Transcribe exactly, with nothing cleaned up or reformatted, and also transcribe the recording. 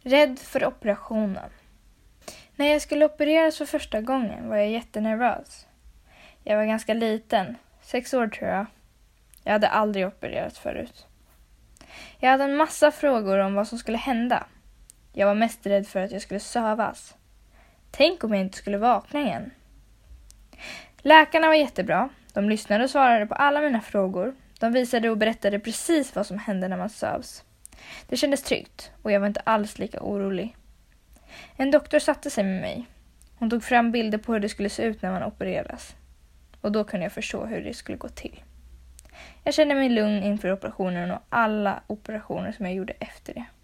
Rädd för operationen. När jag skulle opereras för första gången var jag jättenervös. Jag var ganska liten, sex år tror jag. Jag hade aldrig opererats förut. Jag hade en massa frågor om vad som skulle hända. Jag var mest rädd för att jag skulle sövas. Tänk om jag inte skulle vakna igen. Läkarna var jättebra. De lyssnade och svarade på alla mina frågor. De visade och berättade precis vad som hände när man sövs. Det kändes tryggt och jag var inte alls lika orolig. En doktor satte sig med mig. Hon tog fram bilder på hur det skulle se ut när man opereras. Och då kunde jag förstå hur det skulle gå till. Jag kände mig lugn inför operationen och alla operationer som jag gjorde efter det.